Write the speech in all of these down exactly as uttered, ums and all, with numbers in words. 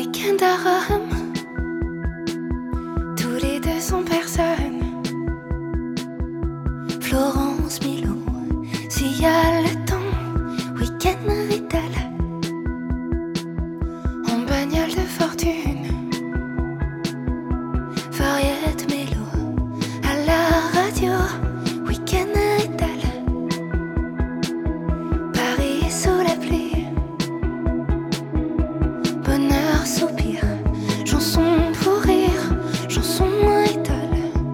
week-end à Rome. Tous les deux sont personne. Florence, Milo, s'il y a le temps. Week-end Rital. En bagnole de fortune. Variette mélo. À la radio. Week-end Rital. Paris sous la pluie. Bonheur, soupir, chanson pour rire, chanson Rital.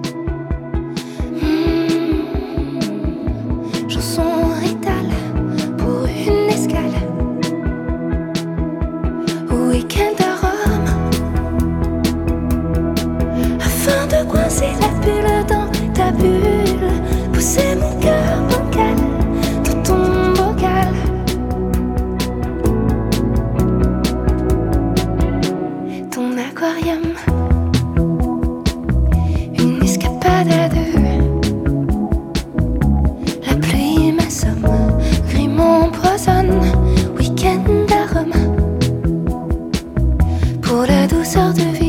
Mmh, chanson Rital pour une escale. Week-end à Rome, afin de coincer la bulle dans ta bulle, pousser mon cœur bancal dans ton bocal. Ton aquarium, une escapade à deux. La pluie m'assomme, gris m'empoisonne. Week-end à Rome, pour la douceur de vie.